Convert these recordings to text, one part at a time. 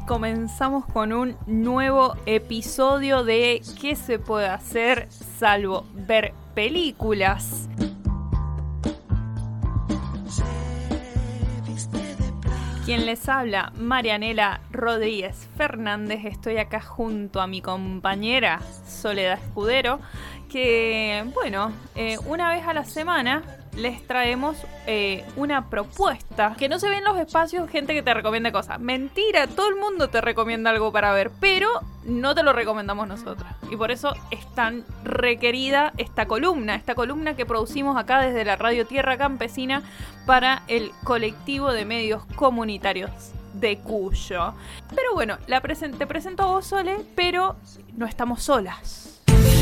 comenzamos con un nuevo episodio de ¿Qué se puede hacer salvo ver películas? Quien les habla, Marianela Rodríguez Fernández. Estoy acá junto a mi compañera Soledad Escudero, que, bueno, una vez a la semana les traemos una propuesta que no se ve en los espacios, gente que te recomienda cosas. Mentira, todo el mundo te recomienda algo para ver, pero no te lo recomendamos nosotros. Y por eso es tan requerida esta columna que producimos acá desde la Radio Tierra Campesina para el colectivo de medios comunitarios de Cuyo. Pero bueno, te presento a vos, Sole, pero no estamos solas.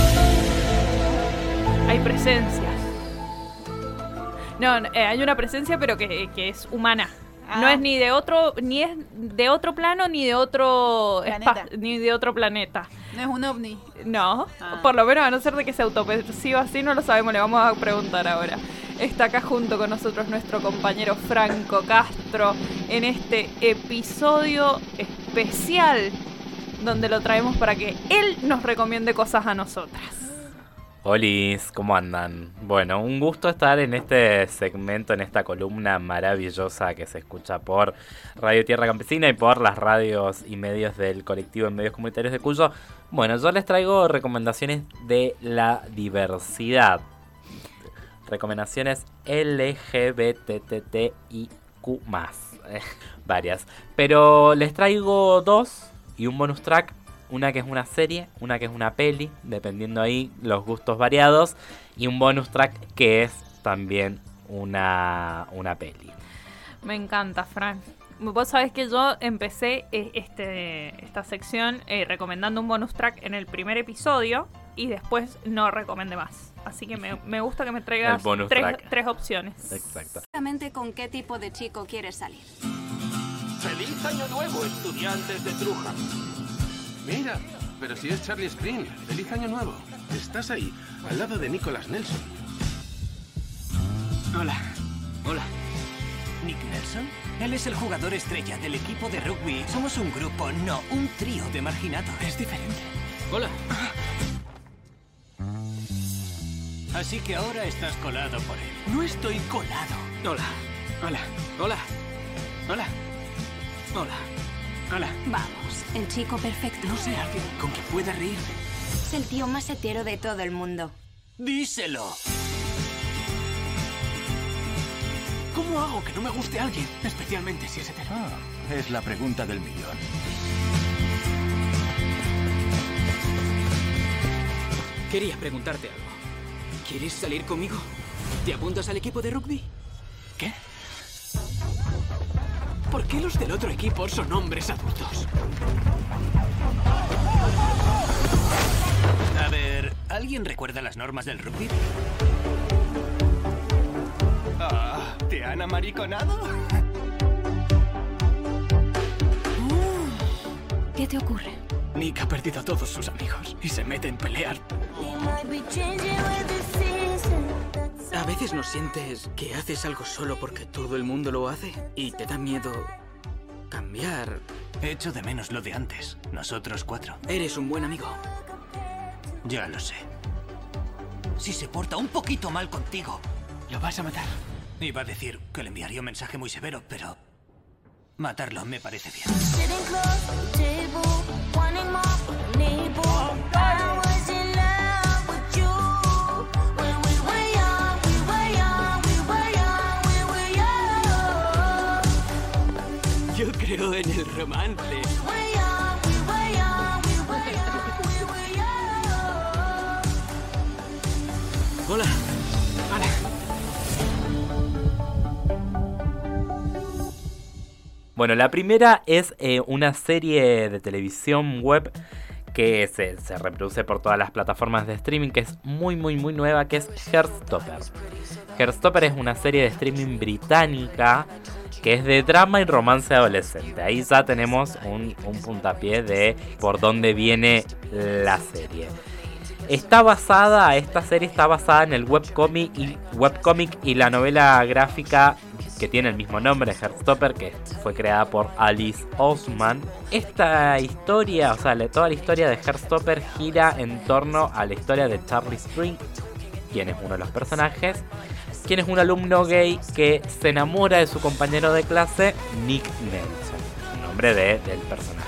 Hay presencias. No, hay una presencia, pero que es humana. No es ni de otro plano, ni de otro ni de otro planeta. No es un ovni. No, por lo menos a no ser de que se autoperciba así, no lo sabemos, le vamos a preguntar ahora. Está acá junto con nosotros nuestro compañero Franco Castro en este episodio especial donde lo traemos para que él nos recomiende cosas a nosotras. Holis, ¿cómo andan? Bueno, un gusto estar en este segmento, en esta columna maravillosa que se escucha por Radio Tierra Campesina y por las radios y medios del colectivo en medios comunitarios de Cuyo. Bueno, yo les traigo recomendaciones de la diversidad. Recomendaciones LGBTTIQ+. Varias. Pero les traigo 2 y un bonus track. Una que es una serie, una que es una peli, dependiendo ahí los gustos variados, y un bonus track que es también una peli. Me encanta, Fran. Vos sabés que yo empecé esta sección recomendando un bonus track en el primer episodio y después no recomendé más. Así que me gusta que me traigas tres opciones. Exacto. ¿Con qué tipo de chico quieres salir? ¡Feliz Año Nuevo, estudiantes de Truja! Mira, pero si es Charlie Screen. ¡Feliz Año Nuevo! Estás ahí, al lado de Nicholas Nelson. Hola. ¿Nick Nelson? Él es el jugador estrella del equipo de rugby. Somos un grupo, no un trío de marginados. Es diferente. Hola. Así que ahora estás colado por él. No estoy colado. Hola. Vamos, el chico perfecto. No sé, alguien con quien pueda reír. Es el tío más hetero de todo el mundo. ¡Díselo! ¿Cómo hago que no me guste a alguien? Especialmente si es hetero. Es la pregunta del millón. Quería preguntarte algo. ¿Quieres salir conmigo? ¿Te apuntas al equipo de rugby? ¿Qué? ¿Por qué los del otro equipo son hombres adultos? A ver, ¿alguien recuerda las normas del rugby? ¿Te han amariconado? ¿Qué te ocurre? Nick ha perdido a todos sus amigos y se mete en pelear. A veces no sientes que haces algo solo porque todo el mundo lo hace y te da miedo cambiar. Echo de menos lo de antes, nosotros 4. Eres un buen amigo. Ya lo sé. Si se porta un poquito mal contigo, lo vas a matar. Iba a decir que le enviaría un mensaje muy severo, pero matarlo me parece bien. Yo creo en el romance. Hola. Bueno, la primera es una serie de televisión web que se reproduce por todas las plataformas de streaming, que es muy nueva, que es Heartstopper. Heartstopper es una serie de streaming británica que es de drama y romance adolescente. Ahí ya tenemos un puntapié de por dónde viene la serie. Esta serie está basada en el webcomic y la novela gráfica que tiene el mismo nombre, Heartstopper, que fue creada por Alice Oseman. Esta historia, o sea, toda la historia de Heartstopper gira en torno a la historia de Charlie Spring, quien es uno de los personajes, quien es un alumno gay que se enamora de su compañero de clase, Nick Nelson, el nombre del personaje.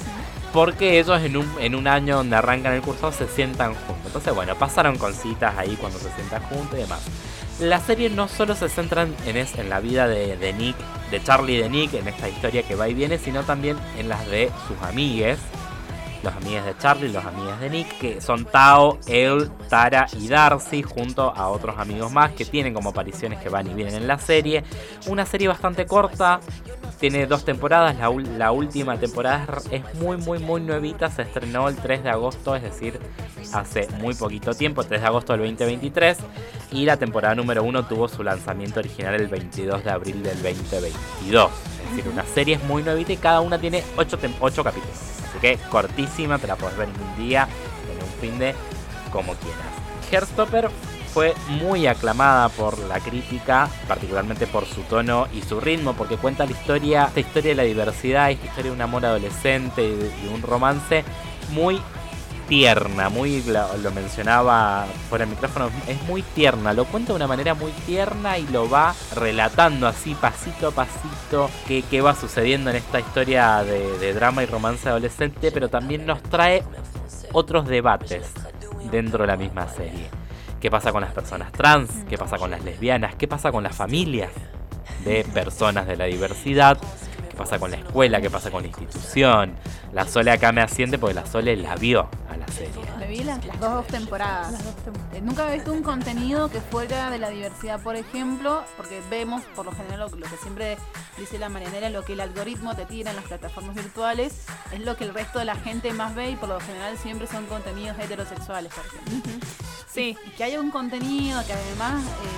Porque ellos en un año donde arrancan el curso se sientan juntos. Entonces, bueno, pasaron cositas ahí cuando se sientan juntos y demás. La serie no solo se centra en la vida de Nick, de Charlie y de Nick, en esta historia que va y viene, sino también en las de sus amigues. Los amigues de Charlie, los amigues de Nick, que son Tao, Elle, Tara y Darcy, junto a otros amigos más que tienen como apariciones que van y vienen en la serie. Una serie bastante corta, tiene 2 temporadas, la última temporada es muy nuevita, se estrenó el 3 de agosto, es decir, hace muy poquito tiempo, 3 de agosto del 2023, y la temporada número 1 tuvo su lanzamiento original el 22 de abril del 2022. Es decir, una serie es muy nuevita y cada una tiene 8 capítulos. Así que cortísima, te la podés ver en un día, en un fin de como quieras. Heartstopper fue muy aclamada por la crítica, particularmente por su tono y su ritmo, porque cuenta esta historia de la diversidad, esta historia de un amor adolescente y de un romance muy tierna, lo mencionaba fuera del micrófono, es muy tierna, lo cuenta de una manera muy tierna y lo va relatando así pasito a pasito qué va sucediendo en esta historia de drama y romance adolescente, pero también nos trae otros debates dentro de la misma serie. ¿Qué pasa con las personas trans? ¿Qué pasa con las lesbianas? ¿Qué pasa con las familias de personas de la diversidad? ¿Qué pasa con la escuela? ¿Qué pasa con la institución? La Sole acá me asiente porque la Sole la vio a la serie. Me vi las 2 temporadas. Nunca he visto un contenido que fuera de la diversidad, por ejemplo, porque vemos, por lo general, lo que siempre dice la Marianela, lo que el algoritmo te tira en las plataformas virtuales, es lo que el resto de la gente más ve y por lo general siempre son contenidos heterosexuales, por ejemplo. Sí. Y que haya un contenido que además,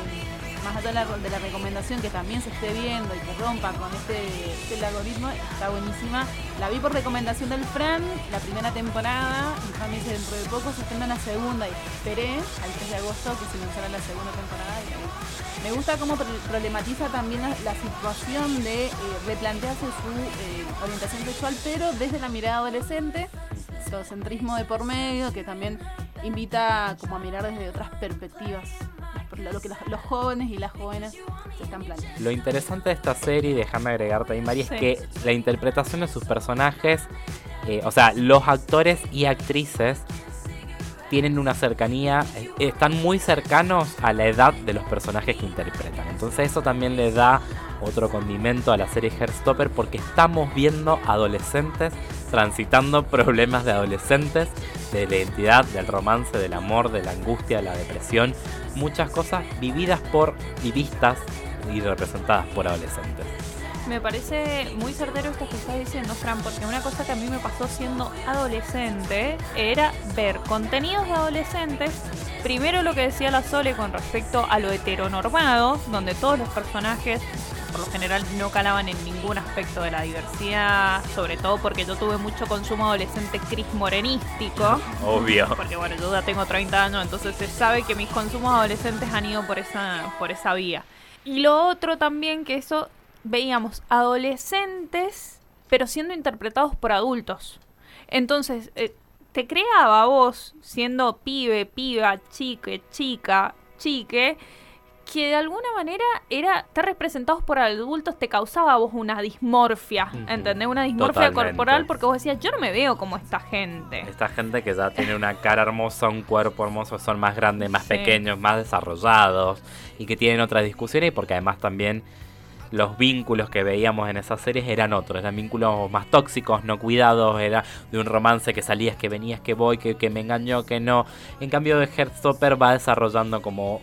más allá de la recomendación, que también se esté viendo y que rompa con el algoritmo, está buenísima. La vi por recomendación del Fran, la primera temporada, y Fran me dice dentro de poco se estrena la segunda y esperé al 3 de agosto que se lanzara la segunda temporada y me gusta cómo problematiza también la situación de replantearse su orientación sexual, pero desde la mirada adolescente, sociocentrismo de por medio, que también invita como a mirar desde otras perspectivas lo que los jóvenes y las jóvenes se están planteando. Lo interesante de esta serie, déjame agregarte ahí, María, es que la interpretación de sus personajes, o sea, los actores y actrices tienen una cercanía, están muy cercanos a la edad de los personajes que interpretan. Entonces eso también le da otro condimento a la serie Heartstopper, porque estamos viendo adolescentes transitando problemas de adolescentes, de la identidad, del romance, del amor, de la angustia, de la depresión, muchas cosas vividas y vistas y representadas por adolescentes. Me parece muy certero esto que estás diciendo, Fran, porque una cosa que a mí me pasó siendo adolescente era ver contenidos de adolescentes. Primero lo que decía la Sole con respecto a lo heteronormado, donde todos los personajes por lo general no calaban en ningún aspecto de la diversidad, sobre todo porque yo tuve mucho consumo adolescente cris morenístico. Obvio. Porque bueno, yo ya tengo 30 años, entonces se sabe que mis consumos adolescentes han ido por esa vía. Y lo otro también, que eso veíamos adolescentes, pero siendo interpretados por adultos. Entonces, te creaba a vos, siendo pibe, piba, chique, chica, chique, que de alguna manera estar representados por adultos te causaba a vos una dismorfia, ¿entendés? Una dismorfia corporal, porque vos decías, yo no me veo como esta gente. Esta gente que ya tiene una cara hermosa, un cuerpo hermoso, son más grandes, más pequeños, más desarrollados, y que tienen otras discusiones, y porque además también los vínculos que veíamos en esas series eran otros, eran vínculos más tóxicos, no cuidados, era de un romance que salías, que venías, que voy, que me engañó, que no. En cambio de Heartstopper va desarrollando como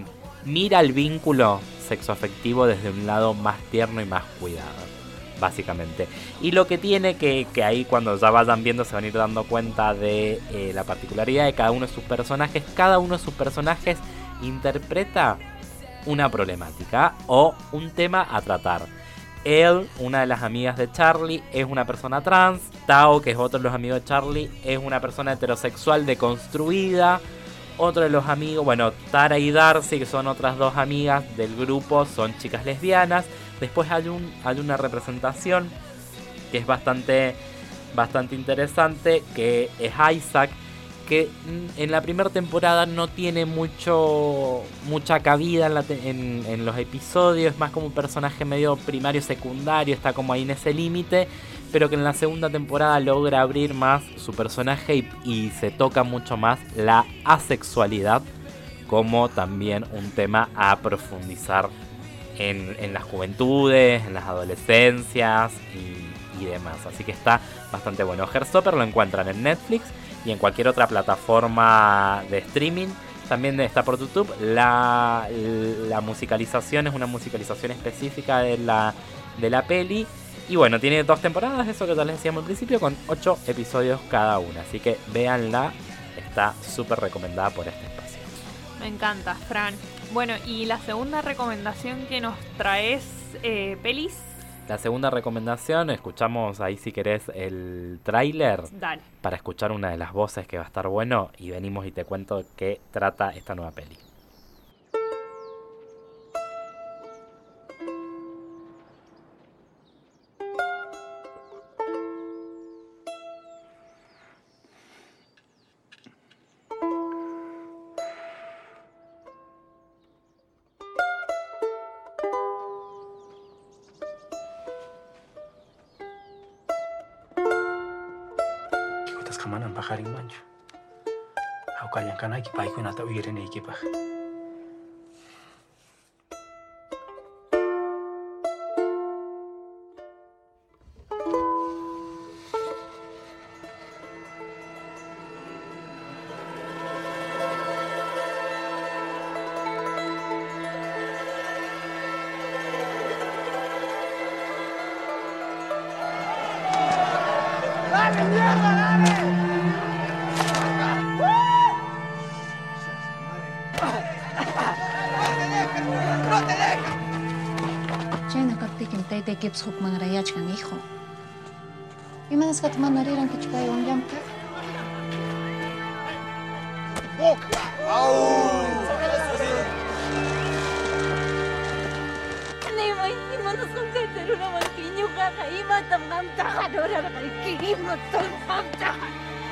mira el vínculo sexoafectivo desde un lado más tierno y más cuidado, básicamente. Y lo que tiene que ahí cuando ya vayan viendo se van a ir dando cuenta de la particularidad de cada uno de sus personajes. Cada uno de sus personajes interpreta una problemática o un tema a tratar. Elle, una de las amigas de Charlie, es una persona trans. Tao, que es otro de los amigos de Charlie, es una persona heterosexual deconstruida. Otro de los amigos, bueno, Tara y Darcy, que son otras dos amigas del grupo, son chicas lesbianas. Después hay una representación que es bastante interesante, que es Isaac, que en la primera temporada no tiene mucha cabida en los episodios, es más como un personaje medio primario, secundario, está como ahí en ese límite, pero que en la segunda temporada logra abrir más su personaje y se toca mucho más la asexualidad como también un tema a profundizar en las juventudes, en las adolescencias y demás. Así que está bastante bueno. Heartstopper lo encuentran en Netflix y en cualquier otra plataforma de streaming. También está por YouTube. La musicalización es una musicalización específica de la peli. Y bueno, tiene 2 temporadas, eso que ya les decíamos al principio, con 8 episodios cada una. Así que véanla, está súper recomendada por este espacio. Me encanta, Fran. Bueno, y la segunda recomendación que nos traes, pelis. La segunda recomendación, escuchamos ahí si querés el tráiler. Dale. Para escuchar una de las voces que va a estar bueno y venimos y te cuento qué trata esta nueva peli. Kamanan bakaring manjo. Aku kalian kana kipai ko nata uirin ay kipa. Gipshuk mangrayach kang hijo. Imanas ka teman nariran ke chupai wang jam ka? Kanay mo imanas kang kaitero naman kinyo ka kaima tamang takadora na kay kihimo tamang takad.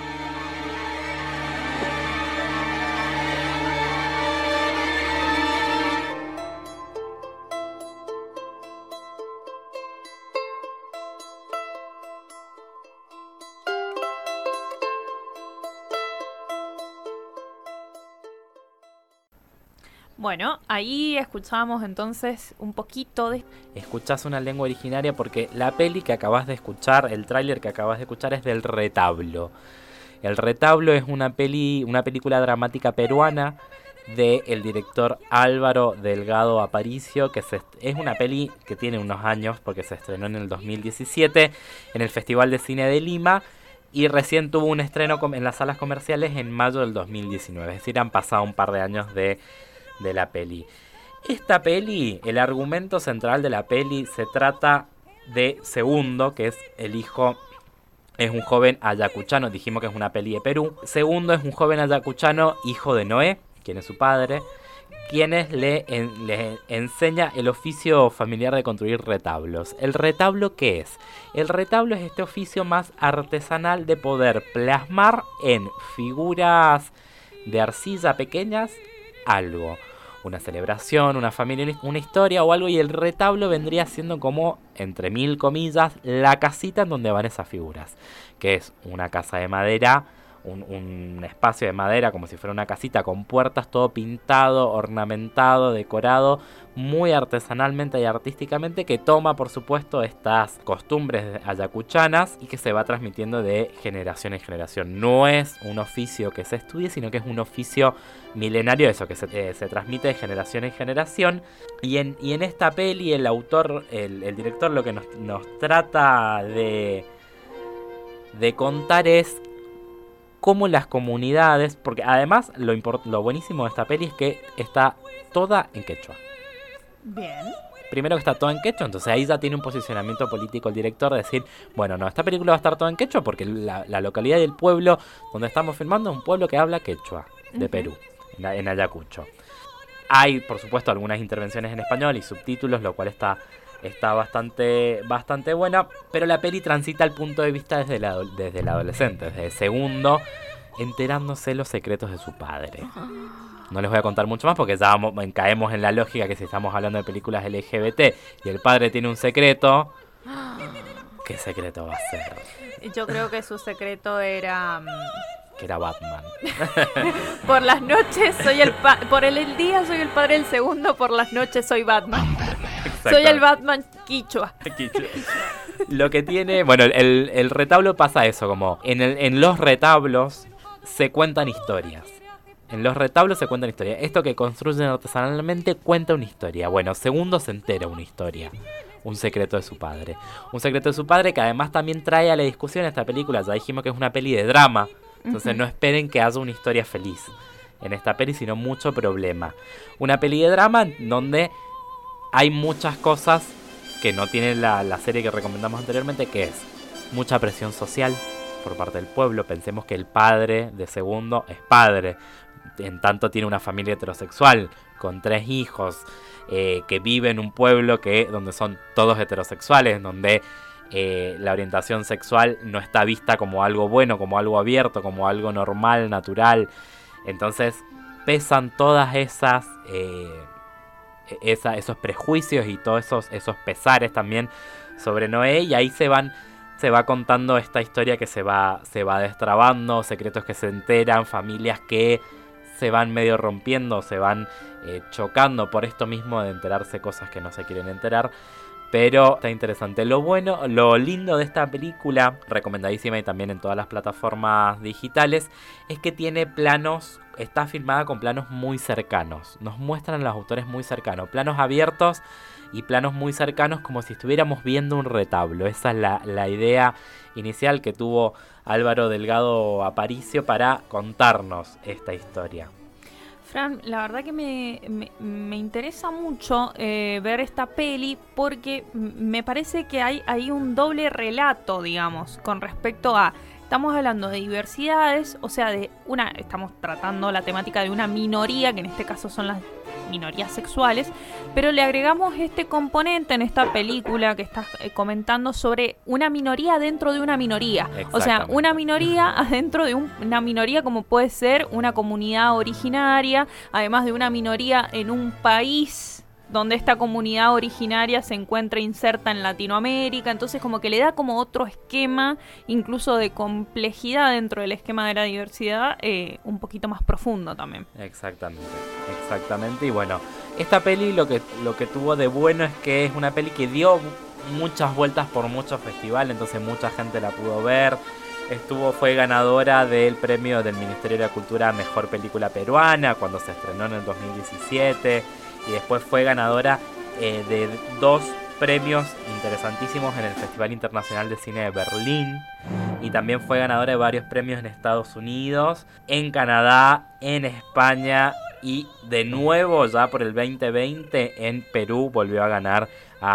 Bueno, ahí escuchamos entonces un poquito de... Escuchás una lengua originaria porque la peli que acabas de escuchar, el tráiler que acabas de escuchar es del Retablo. El Retablo es una película dramática peruana del director Álvaro Delgado Aparicio, que es una peli que tiene unos años porque se estrenó en el 2017 en el Festival de Cine de Lima y recién tuvo un estreno en las salas comerciales en mayo del 2019, es decir, han pasado un par de años de la peli. Esta peli, el argumento central de la peli se trata de Segundo, que es el hijo, es un joven ayacuchano, dijimos que es una peli de Perú. Segundo es un joven ayacuchano, hijo de Noé, quien es su padre, quienes le enseña el oficio familiar de construir retablos. ¿El retablo qué es? El retablo es este oficio más artesanal de poder plasmar en figuras de arcilla pequeñas algo, una celebración, una familia, una historia o algo, y el retablo vendría siendo como, entre mil comillas, la casita en donde van esas figuras, que es una casa de madera, un espacio de madera como si fuera una casita con puertas, todo pintado, ornamentado, decorado, muy artesanalmente y artísticamente, que toma por supuesto estas costumbres ayacuchanas y que se va transmitiendo de generación en generación. No es un oficio que se estudie, sino que es un oficio milenario, eso que se transmite de generación en generación. Y en esta peli el autor, el director, lo que nos trata de contar es cómo las comunidades, porque además lo buenísimo de esta peli es que está toda en quechua. Bien. Primero que está toda en quechua, entonces ahí ya tiene un posicionamiento político el director de decir, bueno, no, esta película va a estar toda en quechua porque la localidad y el pueblo donde estamos filmando es un pueblo que habla quechua de Perú, en Ayacucho. Hay, por supuesto, algunas intervenciones en español y subtítulos, lo cual está está bastante buena, pero la peli transita el punto de vista desde el adolescente, desde el segundo, enterándose los secretos de su padre. No les voy a contar mucho más porque ya caemos en la lógica que si estamos hablando de películas LGBT y el padre tiene un secreto, ¿qué secreto va a ser? Yo creo que su secreto era... que era Batman. Por las noches soy por el día soy el padre del segundo, por las noches soy Batman. Soy el Batman quichua. Lo que tiene, bueno, el retablo pasa eso, como en los retablos se cuentan historias. En los retablos se cuentan historias. Esto que construyen artesanalmente cuenta una historia. Bueno, segundo se entera una historia. Un secreto de su padre. Un secreto de su padre que además también trae a la discusión esta película. Ya dijimos que es una peli de drama. Entonces no esperen que haya una historia feliz en esta peli, sino mucho problema. Una peli de drama donde hay muchas cosas que no tiene la serie que recomendamos anteriormente, que es mucha presión social por parte del pueblo. Pensemos que el padre de segundo es padre, en tanto tiene una familia heterosexual con 3 hijos, que vive en un pueblo donde son todos heterosexuales, donde la orientación sexual no está vista como algo bueno, como algo abierto, como algo normal, natural. Entonces pesan todas esos prejuicios y todos esos pesares también sobre Noé, y ahí se va contando esta historia que se va destrabando, secretos que se enteran, familias que se van medio rompiendo, se van chocando por esto mismo de enterarse cosas que no se quieren enterar. Pero está interesante. Lo lindo de esta película, recomendadísima y también en todas las plataformas digitales, es que tiene planos, está filmada con planos muy cercanos. Nos muestran a los autores muy cercanos, planos abiertos y planos muy cercanos, como si estuviéramos viendo un retablo. Esa es la idea inicial que tuvo Álvaro Delgado Aparicio para contarnos esta historia. Fran, la verdad que me interesa mucho ver esta peli porque me parece que hay un doble relato, digamos, con respecto a... Estamos hablando de diversidades, o sea, estamos tratando la temática de una minoría, que en este caso son las minorías sexuales, pero le agregamos este componente en esta película que estás comentando sobre una minoría dentro de una minoría. O sea, una minoría adentro de una minoría, como puede ser una comunidad originaria, además de una minoría en un país donde esta comunidad originaria se encuentra inserta en Latinoamérica. Entonces como que le da como otro esquema, incluso de complejidad dentro del esquema de la diversidad, un poquito más profundo también. Exactamente. Y bueno, esta peli lo que tuvo de bueno es que es una peli que dio muchas vueltas por muchos festivales, entonces mucha gente la pudo ver. Fue ganadora del premio del Ministerio de la Cultura a Mejor Película Peruana cuando se estrenó en el 2017. Y después fue ganadora de 2 premios interesantísimos en el Festival Internacional de Cine de Berlín. Y también fue ganadora de varios premios en Estados Unidos, en Canadá, en España. Y de nuevo, ya por el 2020, en Perú volvió a ganar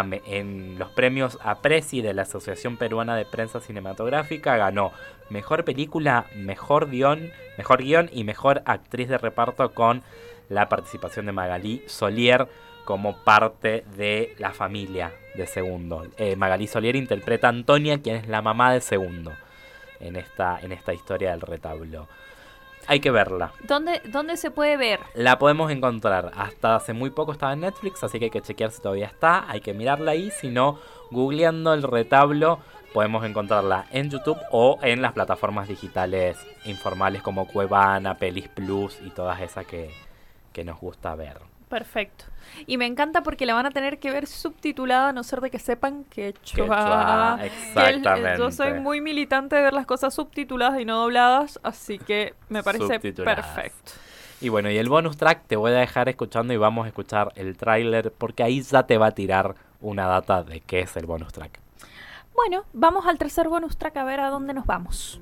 en los premios APRESI de la Asociación Peruana de Prensa Cinematográfica. Ganó Mejor Película, Mejor Guión y Mejor Actriz de Reparto con la participación de Magalí Solier como parte de la familia de Segundo. Magalí Solier interpreta a Antonia, quien es la mamá de Segundo en esta historia del retablo. Hay que verla. ¿Dónde se puede ver? La podemos encontrar. Hasta hace muy poco estaba en Netflix, así que hay que chequear si todavía está. Hay que mirarla ahí. Si no, googleando el retablo, podemos encontrarla en YouTube o en las plataformas digitales informales como Cuevana, Pelis Plus y todas esas que nos gusta ver. Perfecto. Y me encanta porque la van a tener que ver subtitulada, a no ser de que sepan quechua. Exactamente. Yo soy muy militante de ver las cosas subtituladas y no dobladas, así que me parece perfecto. Y bueno, y el bonus track te voy a dejar escuchando y vamos a escuchar el tráiler porque ahí ya te va a tirar una data de qué es el bonus track. Bueno, vamos al tercer bonus track a ver a dónde nos vamos.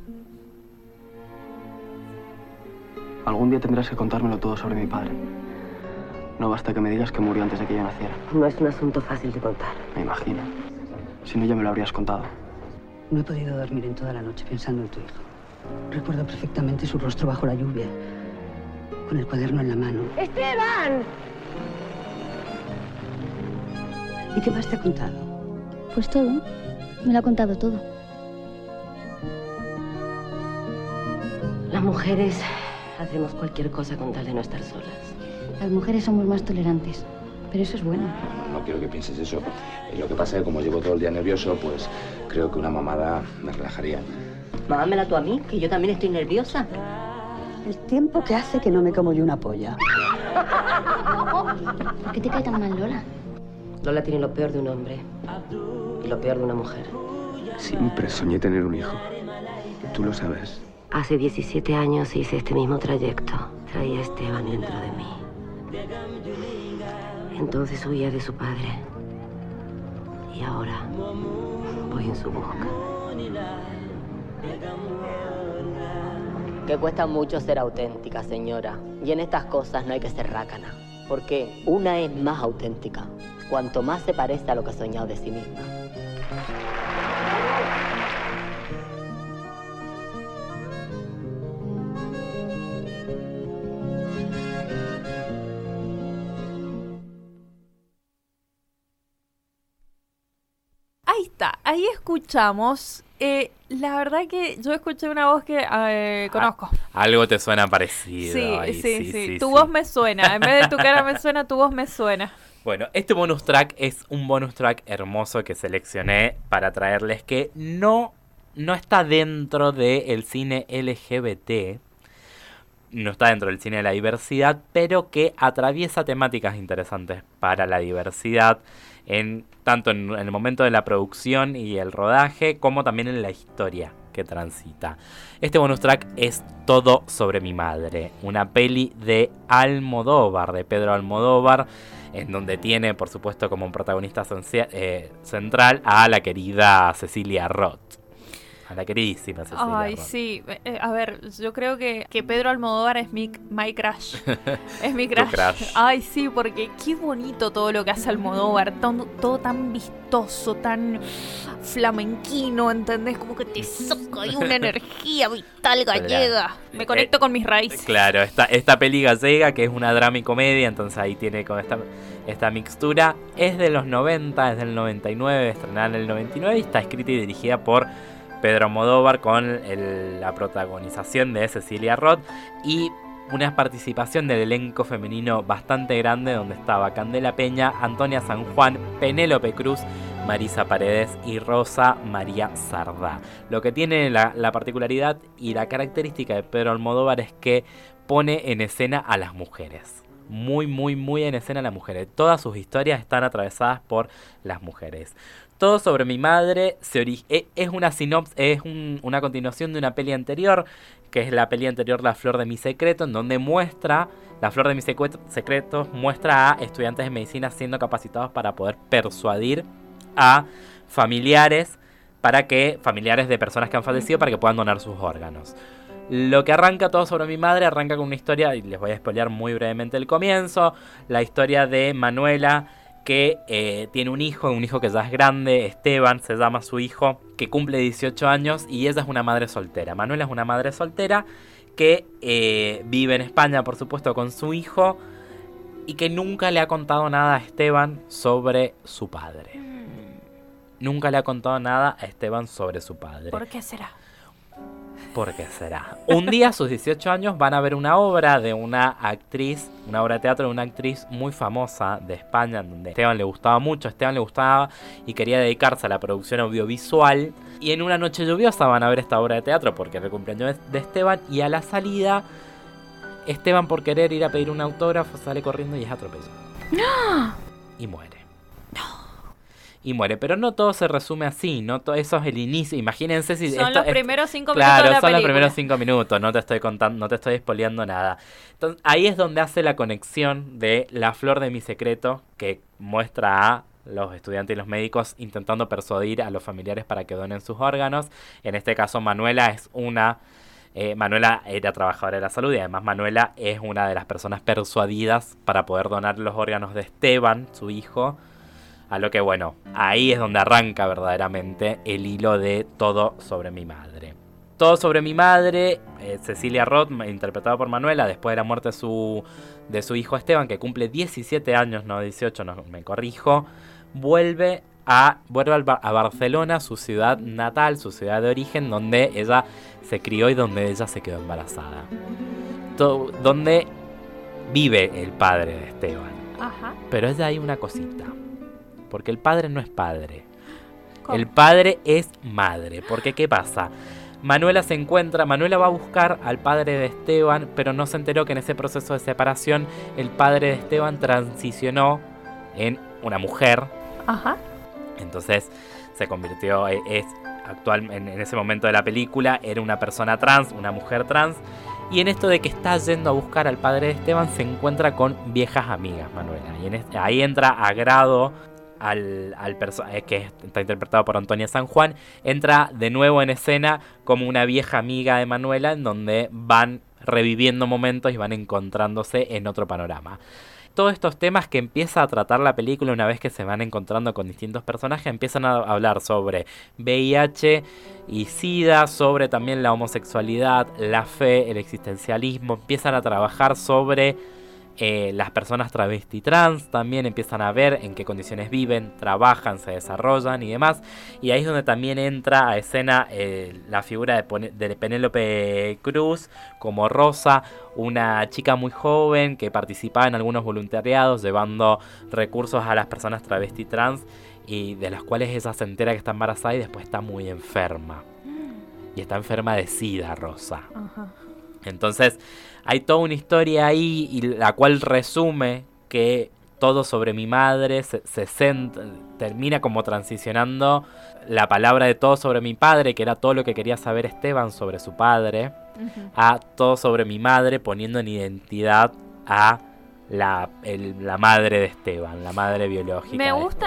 Algún día tendrás que contármelo todo sobre mi padre. No basta que me digas que murió antes de que yo naciera. No es un asunto fácil de contar. Me imagino. Si no, ya me lo habrías contado. No he podido dormir en toda la noche pensando en tu hijo. Recuerdo perfectamente su rostro bajo la lluvia, con el cuaderno en la mano. ¡Esteban! ¿Y qué más te ha contado? Pues todo. Me lo ha contado todo. Las mujeres hacemos cualquier cosa con tal de no estar solas. Las mujeres somos más tolerantes, pero eso es bueno. No quiero que pienses eso. Lo que pasa es que como llevo todo el día nervioso, pues creo que una mamada me relajaría. Mámamela tú a mí, que yo también estoy nerviosa. El tiempo que hace que no me como yo una polla. ¿Por qué te cae tan mal Lola? Lola tiene lo peor de un hombre y lo peor de una mujer. Siempre soñé tener un hijo. Tú lo sabes. Hace 17 años hice este mismo trayecto. Traía a Esteban dentro de mí. Entonces huía de su padre. Y ahora voy en su busca. Que cuesta mucho ser auténtica, señora. Y en estas cosas no hay que ser rácana. Porque una es más auténtica, cuanto más se parece a lo que ha soñado de sí misma. Ahí está, ahí escuchamos. La verdad que yo escuché una voz que conozco. Algo te suena parecido. Sí, Ay, sí. Tu voz me suena. En vez de tu cara me suena, tu voz me suena. Bueno, este bonus track es un bonus track hermoso que seleccioné para traerles que no está dentro del cine LGBT. No está dentro del cine de la diversidad, pero que atraviesa temáticas interesantes para la diversidad, tanto en el momento de la producción y el rodaje, como también en la historia que transita. Este bonus track es Todo sobre mi madre, una peli de Almodóvar, de Pedro Almodóvar, en donde tiene, por supuesto, como un protagonista central a la querida Cecilia Roth. A la queridísima Cecilia Ay, Roth. sí. A ver, yo creo que Pedro Almodóvar es my crush. Es mi crush. Crush. Ay, sí, porque qué bonito todo lo que hace Almodóvar. Todo tan vistoso, tan flamenquino, ¿entendés? Como que te soca, hay una energía vital gallega. Me conecto con mis raíces. Claro, esta peli gallega, que es una drama y comedia, entonces ahí tiene con esta mixtura. Es de los 90, es del 99, estrenada en el 99 y está escrita y dirigida por Pedro Almodóvar con la protagonización de Cecilia Roth y una participación del elenco femenino bastante grande, donde estaba Candela Peña, Antonia San Juan, Penélope Cruz, Marisa Paredes y Rosa María Sardá. Lo que tiene la particularidad y la característica de Pedro Almodóvar es que pone en escena a las mujeres. Muy, muy, muy en escena a las mujeres. Todas sus historias están atravesadas por las mujeres. Todo sobre mi madre es una una continuación de una peli anterior, que es la peli anterior La Flor de mi Secreto, en donde La Flor de mis Secretos muestra a estudiantes de medicina siendo capacitados para poder persuadir a familiares de personas que han fallecido para que puedan donar sus órganos. Lo que arranca Todo sobre mi madre arranca con una historia, y les voy a spoilear muy brevemente el comienzo, la historia de Manuela, que tiene un hijo que ya es grande, Esteban se llama su hijo, que cumple 18 años y ella es una madre soltera. Manuela es una madre soltera que vive en España, por supuesto, con su hijo y que nunca le ha contado nada a Esteban sobre su padre. Nunca le ha contado nada a Esteban sobre su padre. ¿Por qué será? ¿Por qué será? Un día a sus 18 años van a ver una obra de una obra de teatro de una actriz muy famosa de España, en donde Esteban le gustaba mucho, y quería dedicarse a la producción audiovisual. Y en una noche lluviosa van a ver esta obra de teatro porque era el cumpleaños de Esteban, y a la salida, Esteban, por querer ir a pedir un autógrafo, sale corriendo y es atropellado. ¡No! Y muere. Y muere, pero no todo se resume así, no eso es el inicio. Imagínense si son los primeros 5 minutos claro, de la película. Son los primeros 5 minutos, no te estoy contando, no te estoy spoileando nada. Entonces, ahí es donde hace la conexión de La Flor de mi Secreto, que muestra a los estudiantes y los médicos intentando persuadir a los familiares para que donen sus órganos. En este caso, Manuela Manuela era trabajadora de la salud y además Manuela es una de las personas persuadidas para poder donar los órganos de Esteban, su hijo. A lo que, bueno, ahí es donde arranca verdaderamente el hilo de Todo sobre mi madre. Todo sobre mi madre, Cecilia Roth, interpretada por Manuela, después de la muerte de su hijo Esteban, que cumple 17 años, no 18, no me corrijo, vuelve a Barcelona, su ciudad natal, su ciudad de origen, donde ella se crió y donde ella se quedó embarazada. Donde vive el padre de Esteban. Ajá. Pero ella hay una cosita. Porque el padre no es padre. ¿Cómo? El padre es madre. Porque ¿qué pasa? Manuela va a buscar al padre de Esteban, pero no se enteró que en ese proceso de separación el padre de Esteban transicionó en una mujer. Ajá. Entonces se convirtió, en ese momento de la película, era una persona trans, una mujer trans. Y en esto de que está yendo a buscar al padre de Esteban, se encuentra con viejas amigas, Manuela. Y ahí entra Agrado, al personaje que está interpretado por Antonia San Juan. Entra de nuevo en escena como una vieja amiga de Manuela, en donde van reviviendo momentos y van encontrándose en otro panorama. Todos estos temas que empieza a tratar la película, una vez que se van encontrando con distintos personajes, empiezan a hablar sobre VIH y SIDA, sobre también la homosexualidad, la fe, el existencialismo. Empiezan a trabajar sobre las personas travesti trans, también empiezan a ver en qué condiciones viven, trabajan, se desarrollan y demás. Y ahí es donde también entra a escena la figura de Penélope Cruz como Rosa, una chica muy joven que participaba en algunos voluntariados llevando recursos a las personas travesti trans, y de las cuales ella se entera que está embarazada y después está muy enferma. Y está enferma de SIDA, Rosa. Ajá. Entonces hay toda una historia ahí, y la cual resume que todo sobre mi madre termina como transicionando la palabra de todo sobre mi padre, que era todo lo que quería saber Esteban sobre su padre, a todo sobre mi madre, poniendo en identidad a la madre de Esteban, la madre biológica.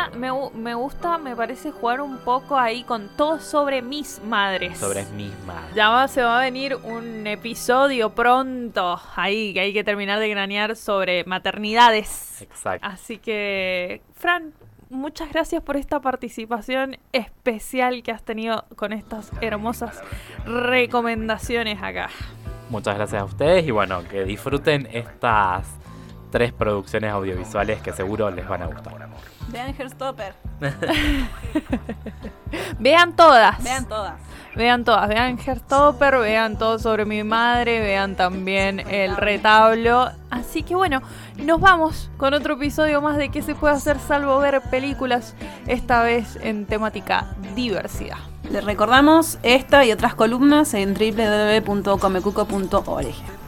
Me gusta, me parece jugar un poco ahí con todo sobre mis madres. Sobre mis madres. Ya se va a venir un episodio pronto ahí que hay que terminar de granear sobre maternidades. Exacto. Así que, Fran, muchas gracias por esta participación especial que has tenido con estas hermosas recomendaciones acá. Muchas gracias a ustedes y bueno, que disfruten estas 3 producciones audiovisuales que seguro les van a gustar. Vean Heartstopper. Vean todas. Vean Heartstopper, vean todo sobre mi madre, vean también El Retablo. Así que bueno, nos vamos con otro episodio más de ¿Qué se puede hacer salvo ver películas? Esta vez en temática diversidad. Les recordamos esta y otras columnas en www.comecuco.org.